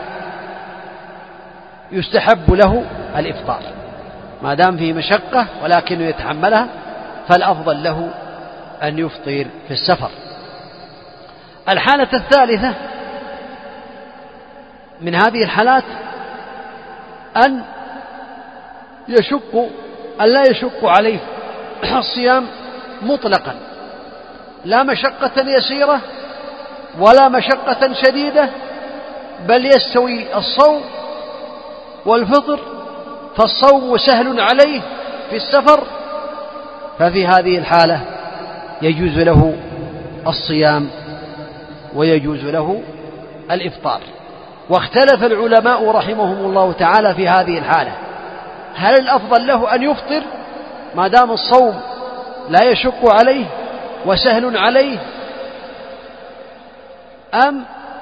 يستحب له الإفطار ما دام فيه مشقة ولكنه يتحملها، فالأفضل له أن يفطر في السفر. الحالة الثالثة من هذه الحالات أن يشق أن لا يشق عليه الصيام مطلقا، لا مشقة يسيرة ولا مشقة شديدة، بل يستوي الصوم والفطر، فالصوم سهل عليه في السفر، ففي هذه الحالة يجوز له الصيام ويجوز له الإفطار. واختلف العلماء رحمهم الله تعالى في هذه الحالة: هل الأفضل له أن يفطر ما دام الصوم لا يشق عليه وسهل عليه، أم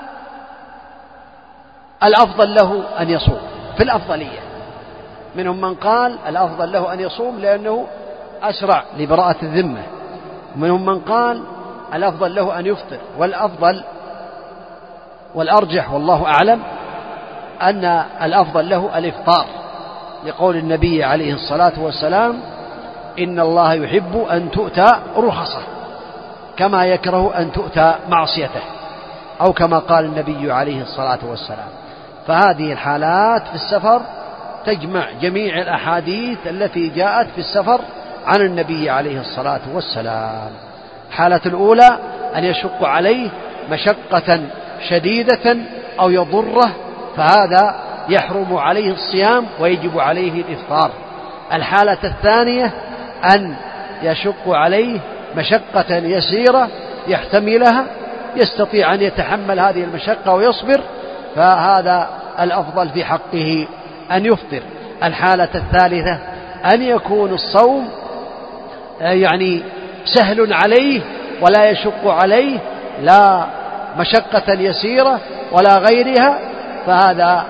الأفضل له أن يصوم؟ في الأفضلية منهم من قال الأفضل له أن يصوم لأنه أسرع لبراءة الذمة، ومنهم من قال الأفضل له أن يفطر، والأفضل والأرجح والله أعلم أن الأفضل له الإفطار، لقول النبي عليه الصلاة والسلام: إن الله يحب أن تؤتى رخصه كما يكره أن تؤتى معصيته، أو كما قال النبي عليه الصلاة والسلام. فهذه الحالات في السفر تجمع جميع الأحاديث التي جاءت في السفر عن النبي عليه الصلاة والسلام. الحالة الأولى أن يشق عليه مشقة شديدة أو يضره، فهذا يحرم عليه الصيام ويجب عليه الإفطار. الحالة الثانية أن يشق عليه مشقة يسيرة يحتملها، يستطيع أن يتحمل هذه المشقة ويصبر، فهذا الأفضل في حقه أن يفطر. الحالة الثالثة أن يكون الصوم يعني سهل عليه ولا يشق عليه، لا مشقة يسيرة ولا غيرها، فهذا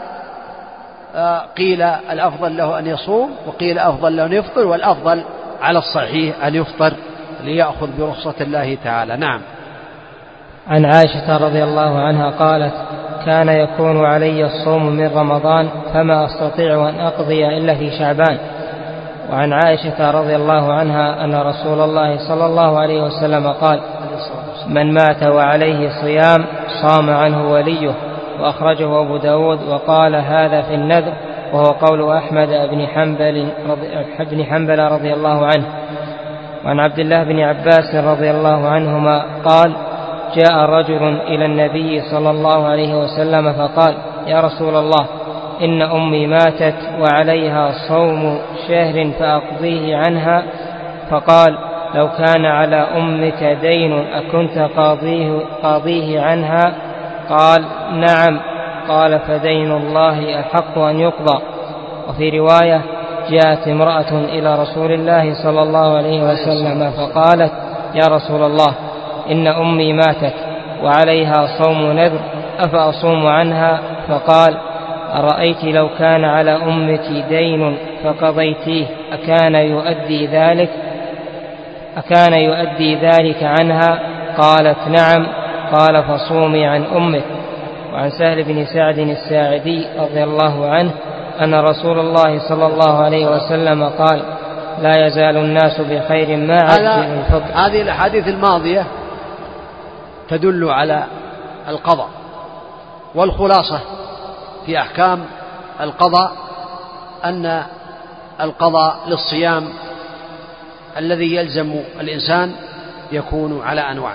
قيل الأفضل له أن يصوم، وقيل أفضل له أن يفطر، والأفضل على الصحيح أن يفطر ليأخذ برخصة الله تعالى. نعم. عن عائشة رضي الله عنها قالت: كان يكون علي الصوم من رمضان فما أستطيع أن أقضي إلا في شعبان. وعن عائشة رضي الله عنها أن رسول الله صلى الله عليه وسلم قال: من مات وعليه صيام صام عنه وليه. وأخرجه أبو داود وقال: هذا في النذر، وهو قول أحمد بن حنبل رضي, حنبل رضي الله عنه. وعن عبد الله بن عباس رضي الله عنهما قال: جاء رجل إلى النبي صلى الله عليه وسلم فقال: يا رسول الله، إن أمي ماتت وعليها صوم شهر فأقضيه عنها. فقال: لو كان على أمك دين أكنت قاضيه, قاضيه عنها؟ قال: نعم. قال: فدين الله أحق أن يقضى. وفي رواية: جاءت امرأة إلى رسول الله صلى الله عليه وسلم فقالت: يا رسول الله، إن أمي ماتت وعليها صوم نذر أفأصوم عنها؟ فقال: أرأيت لو كان على أمك دين فقضيتيه أكان يؤدي ذلك أكان يؤدي ذلك عنها؟ قالت: نعم. قال: فصومي عن أمك. وعن سهل بن سعد الساعدي رضي الله عنه أن رسول الله صلى الله عليه وسلم قال: لا يزال الناس بخير ما عجل الفطر. هذه الأحاديث الماضية تدل على القضاء، والخلاصة في أحكام القضاء أن القضاء للصيام الذي يلزم الإنسان يكون على أنواع.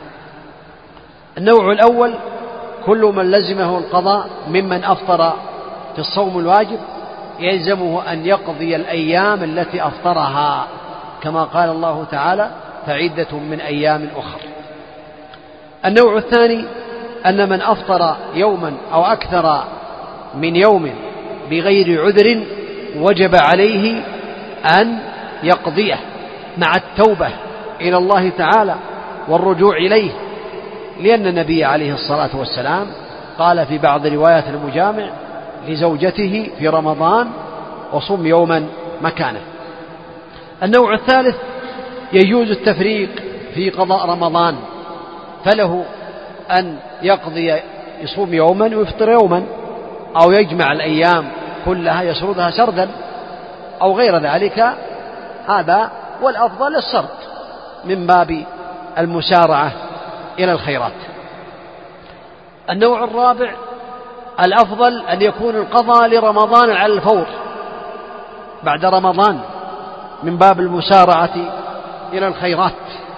النوع الأول: كل من لزمه القضاء ممن أفطر في الصوم الواجب يلزمه أن يقضي الأيام التي أفطرها، كما قال الله تعالى: فعدة من أيام أخر. النوع الثاني: أن من أفطر يوما أو أكثر من يوم بغير عذر وجب عليه أن يقضيه مع التوبة إلى الله تعالى والرجوع إليه، لأن النبي عليه الصلاة والسلام قال في بعض روايات المجامع لزوجته في رمضان: وصم يوما مكانه. النوع الثالث: يجوز التفريق في قضاء رمضان، فله أن يقضي يصوم يوما ويفطر يوما، أو يجمع الأيام كلها يسردها سردا، أو غير ذلك. هذا والأفضل السرد من باب المسارعة إلى الخيرات. النوع الرابع: الأفضل أن يكون القضاء لرمضان على الفور بعد رمضان من باب المسارعة إلى الخيرات.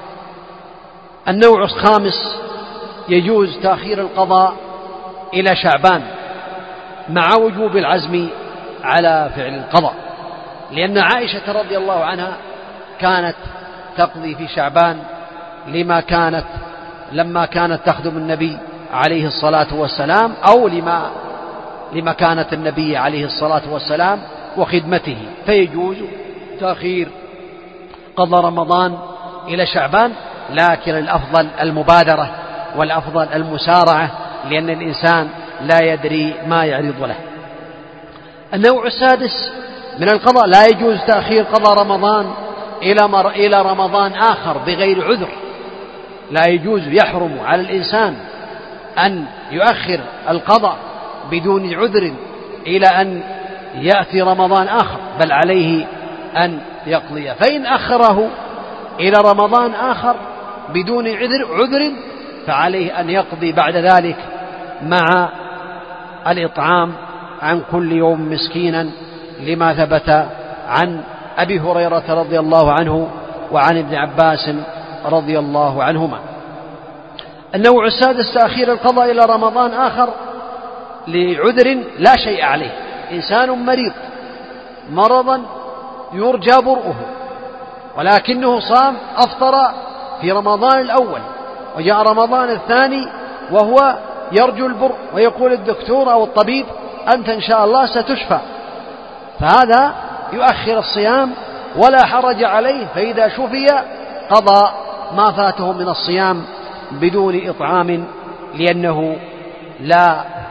النوع الخامس: يجوز تأخير القضاء إلى شعبان مع وجوب العزم على فعل القضاء، لأن عائشة رضي الله عنها كانت تقضي في شعبان لما كانت لما كانت تخدم النبي عليه الصلاة والسلام، أو لما لما كانت النبي عليه الصلاة والسلام وخدمته، فيجوز تأخير قضاء رمضان إلى شعبان، لكن الأفضل المبادرة والأفضل المسارعة، لأن الإنسان لا يدري ما يعرض له. النوع السادس من القضاء: لا يجوز تأخير قضاء رمضان إلى رمضان آخر بغير عذر. لا يجوز، يحرم على الإنسان أن يؤخر القضاء بدون عذر إلى أن يأتي رمضان آخر، بل عليه أن يقضي. فإن أخره إلى رمضان آخر بدون عذر, عذر فعليه أن يقضي بعد ذلك مع الإطعام عن كل يوم مسكينا، لما ثبت عن أبي هريرة رضي الله عنه وعن ابن عباس رضي الله عنهما. النوع السادس: تأخير القضاء إلى رمضان آخر لعذر لا شيء عليه. إنسان مريض مرضا يرجى برؤه، ولكنه صام أفطر في رمضان الأول وجاء رمضان الثاني وهو يرجو البر، ويقول الدكتور أو الطبيب: أنت إن شاء الله ستشفى. فهذا يؤخر الصيام ولا حرج عليه، فإذا شفي قضى ما فاته من الصيام بدون إطعام، لأنه لا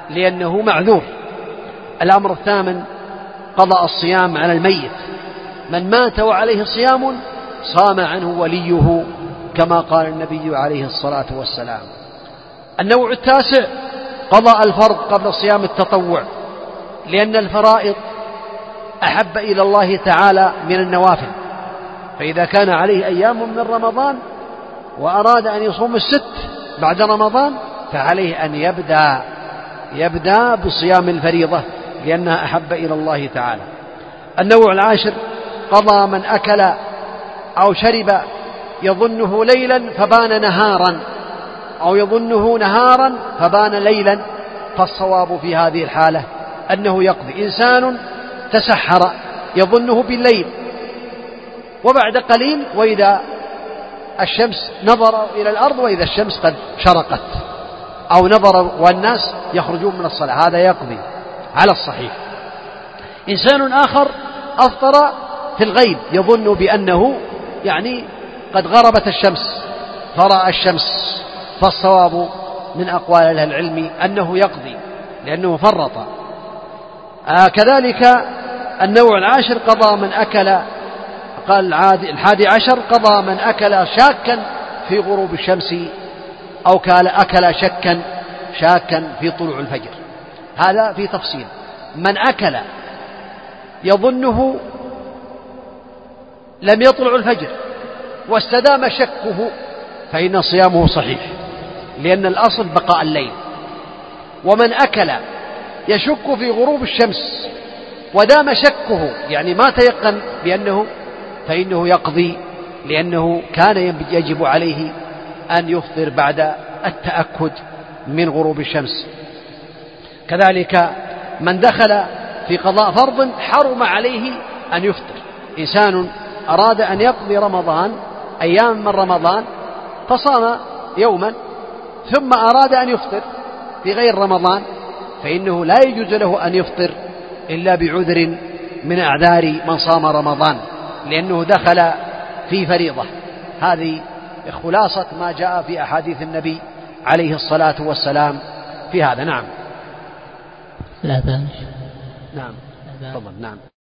لأنه معذور. الأمر الثامن قضاء الصيام على الميت، من مات وعليه صيام صام عنه وليه كما قال النبي عليه الصلاة والسلام. النوع التاسع قضاء الفرض قبل صيام التطوع، لأن الفرائض أحب إلى الله تعالى من النوافل، فإذا كان عليه أيام من رمضان وأراد أن يصوم الست بعد رمضان فعليه أن يبدأ يبدأ بصيام الفريضة لأنها أحب إلى الله تعالى. النوع العاشر قضى من أكل أو شرب يظنه ليلا فبان نهارا، أو يظنه نهارا فبان ليلا، فالصواب في هذه الحالة أنه يقضي. إنسان تسحر يظنه بالليل وبعد قليل وإذا الشمس نظر إلى الأرض وإذا الشمس قد شرقت، أو نظر والناس يخرجون من الصلاة، هذا يقضي على الصحيح. إنسان آخر أفطر في الغيب يظن بأنه يعني قد غربت الشمس فرأى الشمس، فالصواب من أقوال أهل العلم أنه يقضي لأنه فرط. آه كذلك النوع العاشر قضى من أكل، قال الحادي عشر قضى من أكل شاكا في غروب الشمس أو كان أكل شكا شاكا في طلوع الفجر. هذا في تفصيل. من أكل يظنه لم يطلع الفجر واستدام شكه فإن صيامه صحيح لأن الأصل بقاء الليل. ومن أكل يشك في غروب الشمس ودام شكه يعني ما تيقن بأنه فإنه يقضي لأنه كان يجب عليه أن يفطر بعد التأكد من غروب الشمس. كذلك من دخل في قضاء فرض حرم عليه أن يفطر. إنسان أراد أن يقضي رمضان أيام من رمضان فصام يوما ثم أراد أن يفطر في غير رمضان فإنه لا يجوز له أن يفطر إلا بعذر من أعذار من صام رمضان لأنه دخل في فريضة. هذه خلاصة ما جاء في أحاديث النبي عليه الصلاة والسلام في هذا. نعم. لا بأس. نعم. تفضل. نعم.